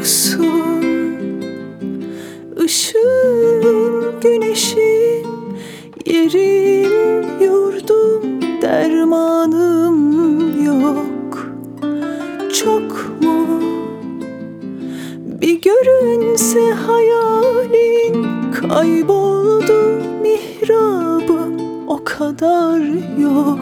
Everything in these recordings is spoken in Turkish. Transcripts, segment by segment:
Yoksun ışığım, güneşim, yerim, yurdum, dermanım yok. Çok mu bir görünse hayalin, kayboldu mihrabım, o kadar yok.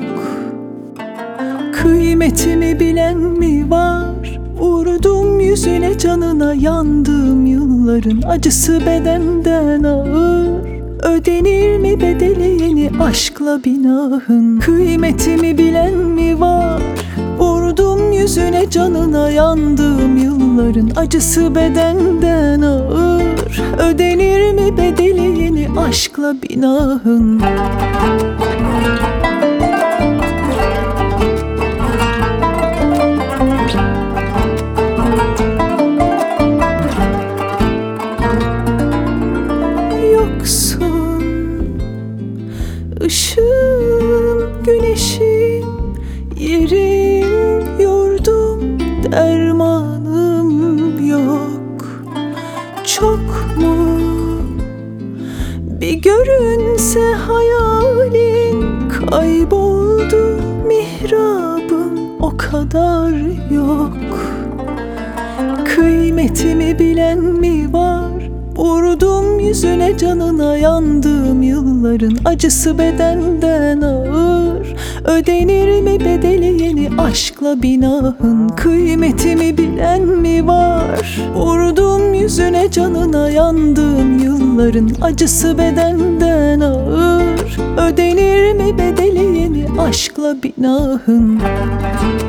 Kıymetimi bilen mi var? Vurdum yüzüne, canına, yandım yılların acısı bedenden ağır. Ödenir mi bedeli yeni aşkla binahın? Kıymetimi bilen mi var? Vurdum yüzüne, canına, yandım yılların acısı bedenden ağır. Ödenir mi bedeli yeni aşkla binahın? Yoksun ışığım, güneşim, yerim, yurdum, dermanım yok. Çok mu bir görünse hayalin, kayboldu mihrabım, o kadar yok. Kıymetimi bilen mi var? Vurdum yüzüne, canına, yandım yılların acısı bedenden ağır. Ödenir mi bedeli yeni aşkla binahın? Kıymetimi bilen mi var? Vurdum yüzüne, canına, yandım yılların acısı bedenden ağır. Ödenir mi bedeli yeni aşkla binahın?